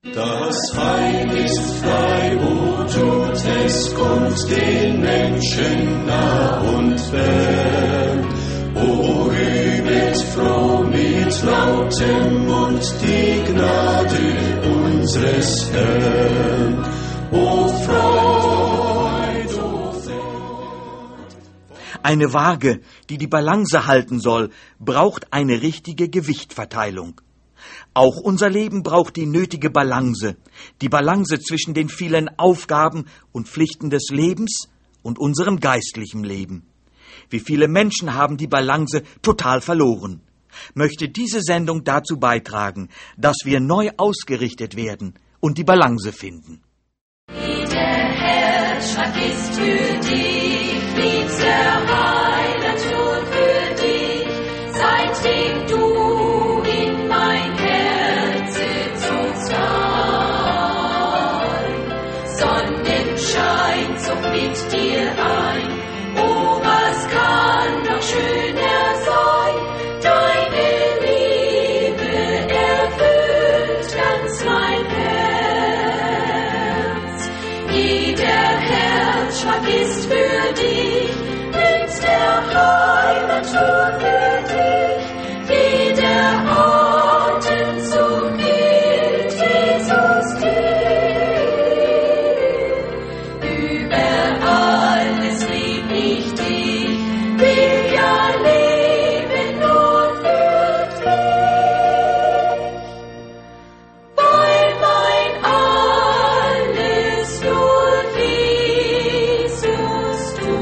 Das Heil ist frei, wo tut es, kommt den Menschen nah und fern. O rühmet froh mit lautem Mund die Gnade unseres Herrn. O Freud, o Freud. Eine Waage, die die Balance halten soll, braucht eine richtige Gewichtverteilung. Auch unser Leben braucht die nötige Balance, die Balance zwischen den vielen Aufgaben und Pflichten des Lebens und unserem geistlichen Leben. Wie viele Menschen haben die Balance total verloren? Möchte diese Sendung dazu beitragen, dass wir neu ausgerichtet werden und die Balance finden. Der Herzschlag ist für dich, liebster Heiland schon für dich, seitdem du in mein Herz zogst ein. Sonnenschein zog mit dir ein, oh, was kann noch schöner sein, deine Liebe erfüllt ganz mein Herz. Jeder Herzschlag ist für dich, nimmst der Heiland nur für dich. Jeder Atemzug gilt Jesus dir. Über alles lieb ich dich, will ja leben nur für dich. Weil mein alles nur Jesus du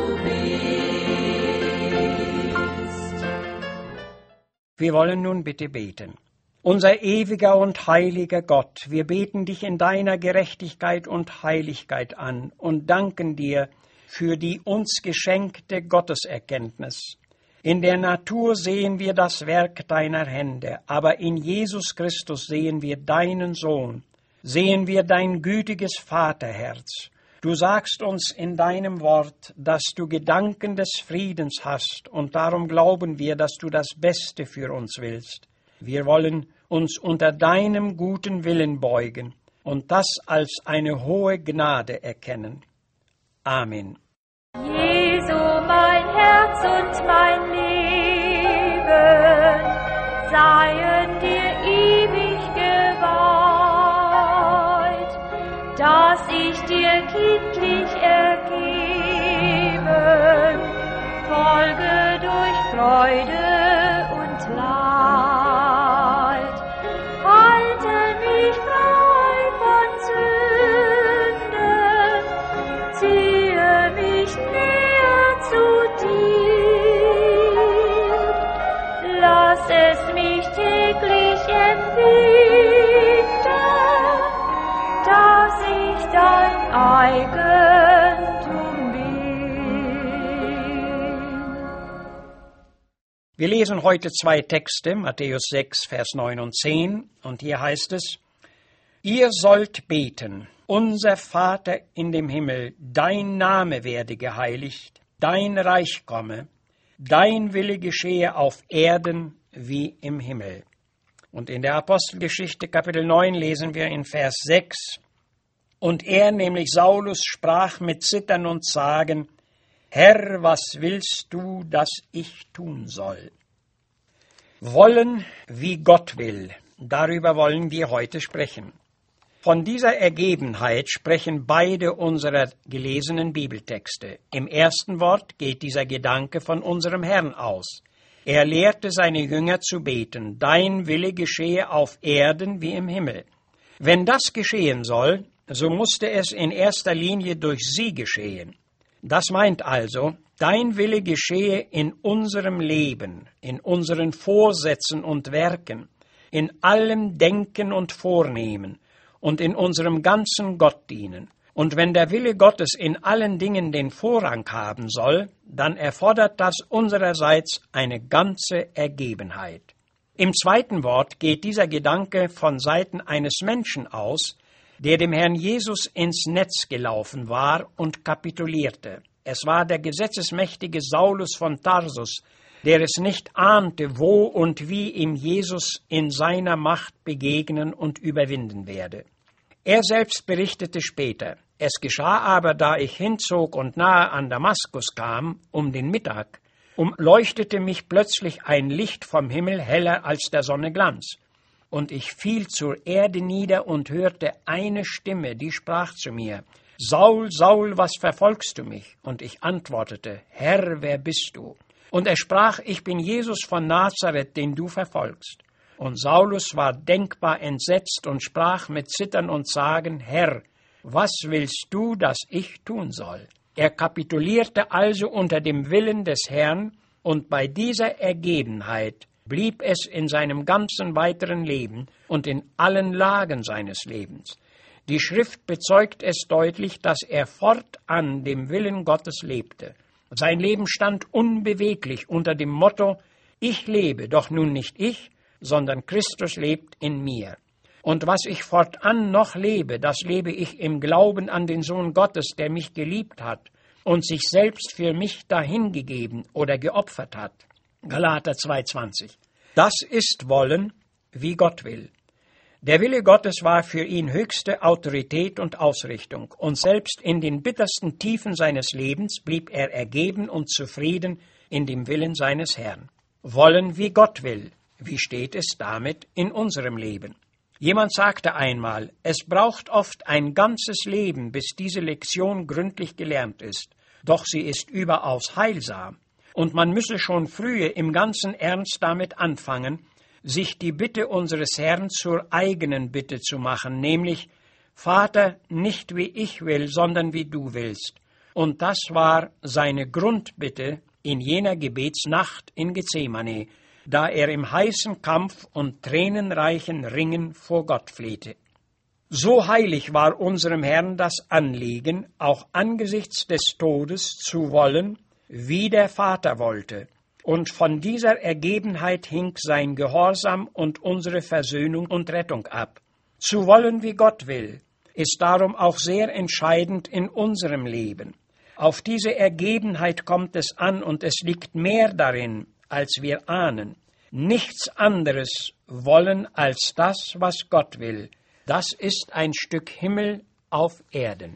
bist. Wir wollen nun bitte beten. Unser ewiger und heiliger Gott, wir beten dich in deiner Gerechtigkeit und Heiligkeit an und danken dir für die uns geschenkte Gotteserkenntnis. In der Natur sehen wir das Werk deiner Hände, aber in Jesus Christus sehen wir deinen Sohn, sehen wir dein gütiges Vaterherz. Du sagst uns in deinem Wort, dass du Gedanken des Friedens hast, und darum glauben wir, dass du das Beste für uns willst. Wir wollen uns unter deinem guten Willen beugen und das als eine hohe Gnade erkennen. Amen. Jesu, mein Herz und mein Leben seien dir ewig geweiht, dass ich dir kindlich ergeben, folge durch Freude und Leid. Halte mich frei von Sünden, ziehe mich näher zu dir. Lass es mich täglich empfinden, dass ich dein Eigentum bin. Wir lesen heute zwei Texte, Matthäus 6, Vers 9 und 10, und hier heißt es: Ihr sollt beten, unser Vater in dem Himmel, dein Name werde geheiligt, dein Reich komme, dein Wille geschehe auf Erden wie im Himmel. Und in der Apostelgeschichte Kapitel 9 lesen wir in Vers 6: Und er, nämlich Saulus, sprach mit Zittern und Zagen: Herr, was willst du, dass ich tun soll? Wollen, wie Gott will, darüber wollen wir heute sprechen. Von dieser Ergebenheit sprechen beide unserer gelesenen Bibeltexte. Im ersten Wort geht dieser Gedanke von unserem Herrn aus. Er lehrte seine Jünger zu beten: Dein Wille geschehe auf Erden wie im Himmel. Wenn das geschehen soll, so musste es in erster Linie durch sie geschehen. Das meint also, dein Wille geschehe in unserem Leben, in unseren Vorsätzen und Werken, in allem Denken und Vornehmen und in unserem ganzen Gottdienen. Und wenn der Wille Gottes in allen Dingen den Vorrang haben soll, dann erfordert das unsererseits eine ganze Ergebenheit. Im zweiten Wort geht dieser Gedanke von Seiten eines Menschen aus, der dem Herrn Jesus ins Netz gelaufen war und kapitulierte. Es war der gesetzesmächtige Saulus von Tarsus, der es nicht ahnte, wo und wie ihm Jesus in seiner Macht begegnen und überwinden werde. Er selbst berichtete später: Es geschah aber, da ich hinzog und nahe an Damaskus kam, um den Mittag, leuchtete mich plötzlich ein Licht vom Himmel heller als der Sonne Glanz. Und ich fiel zur Erde nieder und hörte eine Stimme, die sprach zu mir: Saul, Saul, was verfolgst du mich? Und ich antwortete: Herr, wer bist du? Und er sprach: Ich bin Jesus von Nazareth, den du verfolgst. Und Saulus war denkbar entsetzt und sprach mit Zittern und Zagen: Herr, was willst du, dass ich tun soll? Er kapitulierte also unter dem Willen des Herrn, und bei dieser Ergebenheit blieb es in seinem ganzen weiteren Leben und in allen Lagen seines Lebens. Die Schrift bezeugt es deutlich, dass er fortan dem Willen Gottes lebte. Sein Leben stand unbeweglich unter dem Motto: Ich lebe, doch nun nicht ich, sondern Christus lebt in mir. Und was ich fortan noch lebe, das lebe ich im Glauben an den Sohn Gottes, der mich geliebt hat und sich selbst für mich dahingegeben oder geopfert hat. Galater 2,20. Das ist Wollen, wie Gott will. Der Wille Gottes war für ihn höchste Autorität und Ausrichtung, und selbst in den bittersten Tiefen seines Lebens blieb er ergeben und zufrieden in dem Willen seines Herrn. Wollen, wie Gott will. Wie steht es damit in unserem Leben? Jemand sagte einmal: Es braucht oft ein ganzes Leben, bis diese Lektion gründlich gelernt ist, doch sie ist überaus heilsam, und man müsse schon frühe im ganzen Ernst damit anfangen, sich die Bitte unseres Herrn zur eigenen Bitte zu machen, nämlich: Vater, nicht wie ich will, sondern wie du willst. Und das war seine Grundbitte in jener Gebetsnacht in Gethsemane, da er im heißen Kampf und tränenreichen Ringen vor Gott flehte. So heilig war unserem Herrn das Anliegen, auch angesichts des Todes zu wollen, wie der Vater wollte. Und von dieser Ergebenheit hing sein Gehorsam und unsere Versöhnung und Rettung ab. Zu wollen, wie Gott will, ist darum auch sehr entscheidend in unserem Leben. Auf diese Ergebenheit kommt es an, und es liegt mehr darin, als wir ahnen. Nichts anderes wollen als das, was Gott will. Das ist ein Stück Himmel auf Erden.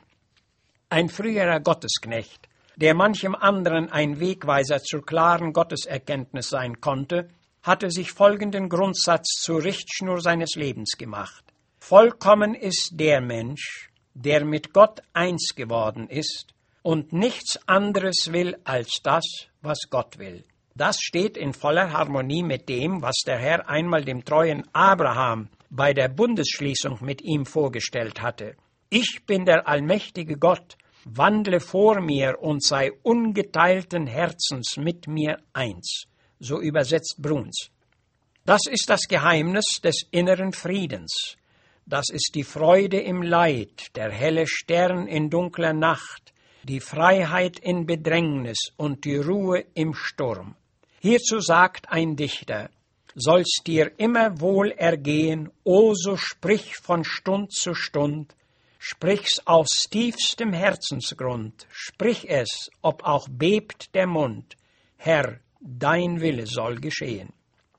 Ein früherer Gottesknecht, der manchem anderen ein Wegweiser zur klaren Gotteserkenntnis sein konnte, hatte sich folgenden Grundsatz zur Richtschnur seines Lebens gemacht: Vollkommen ist der Mensch, der mit Gott eins geworden ist und nichts anderes will als das, was Gott will. Das steht in voller Harmonie mit dem, was der Herr einmal dem treuen Abraham bei der Bundesschließung mit ihm vorgestellt hatte. Ich bin der allmächtige Gott, wandle vor mir und sei ungeteilten Herzens mit mir eins. So übersetzt Bruns. Das ist das Geheimnis des inneren Friedens. Das ist die Freude im Leid, der helle Stern in dunkler Nacht, die Freiheit in Bedrängnis und die Ruhe im Sturm. Hierzu sagt ein Dichter: Soll's dir immer wohl ergehen, o so sprich von Stund zu Stund, sprich's aus tiefstem Herzensgrund, sprich es, ob auch bebt der Mund, Herr, dein Wille soll geschehen.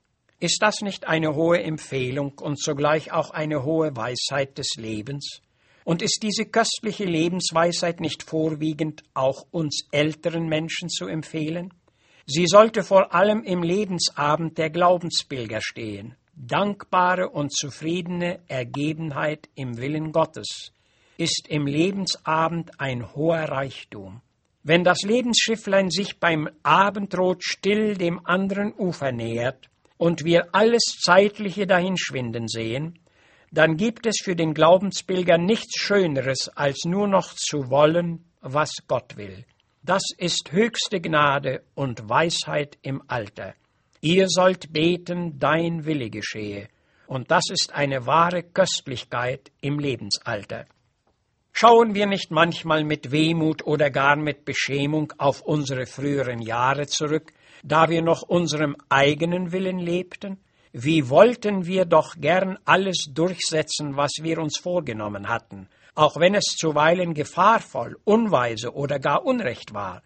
Ist das nicht eine hohe Empfehlung und zugleich auch eine hohe Weisheit des Lebens? Und ist diese köstliche Lebensweisheit nicht vorwiegend auch uns älteren Menschen zu empfehlen? Sie sollte vor allem im Lebensabend der Glaubenspilger stehen: dankbare und zufriedene Ergebenheit im Willen Gottes ist im Lebensabend ein hoher Reichtum. Wenn das Lebensschifflein sich beim Abendrot still dem anderen Ufer nähert und wir alles Zeitliche dahinschwinden sehen, dann gibt es für den Glaubenspilger nichts Schöneres, als nur noch zu wollen, was Gott will. Das ist höchste Gnade und Weisheit im Alter. Ihr sollt beten, dein Wille geschehe. Und das ist eine wahre Köstlichkeit im Lebensalter. Schauen wir nicht manchmal mit Wehmut oder gar mit Beschämung auf unsere früheren Jahre zurück, da wir noch unserem eigenen Willen lebten? Wie wollten wir doch gern alles durchsetzen, was wir uns vorgenommen hatten, auch wenn es zuweilen gefahrvoll, unweise oder gar unrecht war.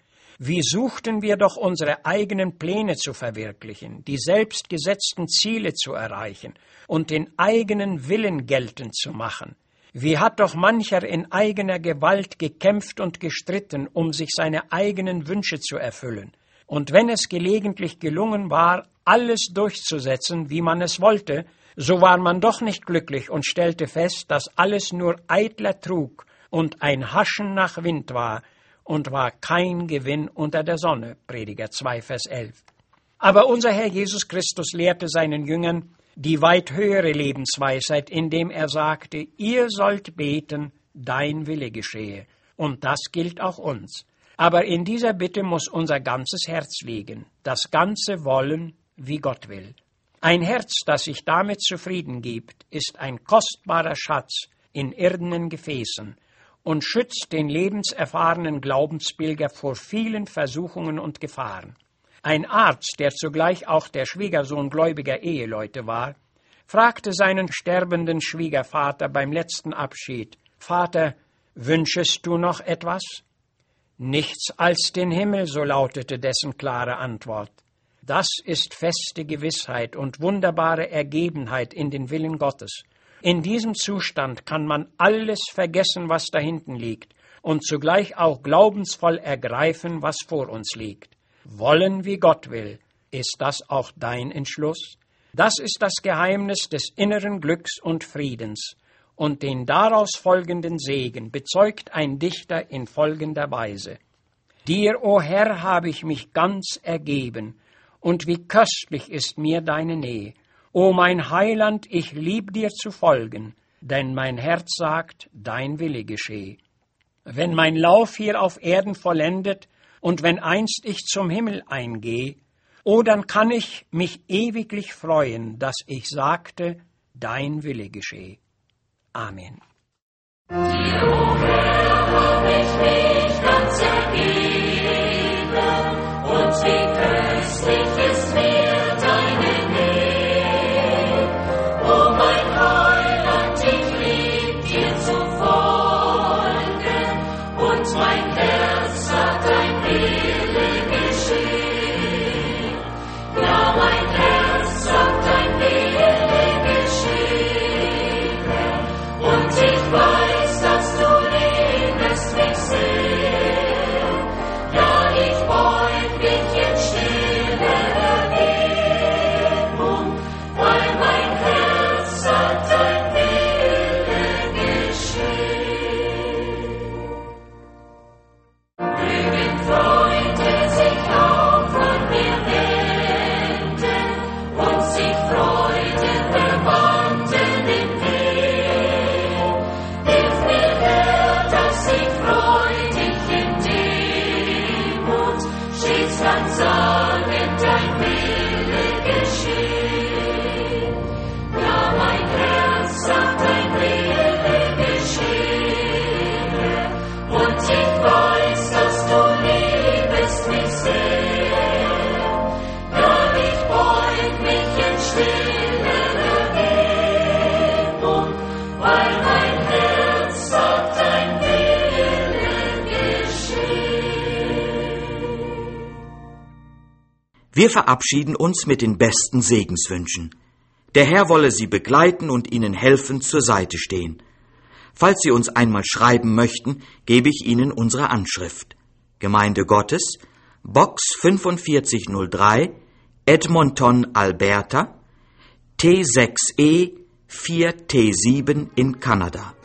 Wie suchten wir doch unsere eigenen Pläne zu verwirklichen, die selbst gesetzten Ziele zu erreichen und den eigenen Willen geltend zu machen. Wie hat doch mancher in eigener Gewalt gekämpft und gestritten, um sich seine eigenen Wünsche zu erfüllen. Und wenn es gelegentlich gelungen war, alles durchzusetzen, wie man es wollte, so war man doch nicht glücklich und stellte fest, dass alles nur eitler Trug und ein Haschen nach Wind war, und war kein Gewinn unter der Sonne. Prediger 2, Vers 11. Aber unser Herr Jesus Christus lehrte seinen Jüngern die weit höhere Lebensweisheit, indem er sagte, ihr sollt beten, dein Wille geschehe. Und das gilt auch uns. Aber in dieser Bitte muss unser ganzes Herz liegen, das ganze Wollen, wie Gott will. Ein Herz, das sich damit zufrieden gibt, ist ein kostbarer Schatz in irdenen Gefäßen und schützt den lebenserfahrenen Glaubenspilger vor vielen Versuchungen und Gefahren. Ein Arzt, der zugleich auch der Schwiegersohn gläubiger Eheleute war, fragte seinen sterbenden Schwiegervater beim letzten Abschied, »Vater, wünschest du noch etwas?« »Nichts als den Himmel«, so lautete dessen klare Antwort. Das ist feste Gewissheit und wunderbare Ergebenheit in den Willen Gottes. In diesem Zustand kann man alles vergessen, was dahinten liegt, und zugleich auch glaubensvoll ergreifen, was vor uns liegt. Wollen, wie Gott will. Ist das auch dein Entschluss? Das ist das Geheimnis des inneren Glücks und Friedens. Und den daraus folgenden Segen bezeugt ein Dichter in folgender Weise. Dir, o Herr, habe ich mich ganz ergeben, und wie köstlich ist mir deine Nähe. O mein Heiland, ich lieb dir zu folgen, denn mein Herz sagt, dein Wille geschehe. Wenn mein Lauf hier auf Erden vollendet und wenn einst ich zum Himmel eingehe, o dann kann ich mich ewiglich freuen, dass ich sagte, dein Wille geschehe. Amen. Dir, o Herr, hab ich mich ganz ergeben, und wie köstlich ist mir deine Nähe. O mein Heiland, ich lieb dir zu folgen, und mein Herz sagt, dein Wille geschehe. Ja, mein Herz sagt, dein Wille geschehe. Und ich weiß, dass du liebest mich sehr. Ja, ich beug mich in stiller Ergebung, weil mein Herz sagt, dein Wille geschehe. Mögen Freunde sich auch von mir wenden und sich Freude verwandeln im Weg. Hilf mir, Herr, dass ich freudig in Demut stets kann sagen, dein Wille geschehe. Ja, mein Herz sagt, dein Wille geschehe. Und ich weiß, dass du liebest mich sehr. Ja, ich beug mich in stiller Ergebung, weil mein Herz sagt, dein Wille geschehe. Wir verabschieden uns mit den besten Segenswünschen. Der Herr wolle Sie begleiten und Ihnen helfen zur Seite stehen. Falls Sie uns einmal schreiben möchten, gebe ich Ihnen unsere Anschrift. Gemeinde Gottes, Box 4503, Edmonton, Alberta, T6E 4T7 in Kanada.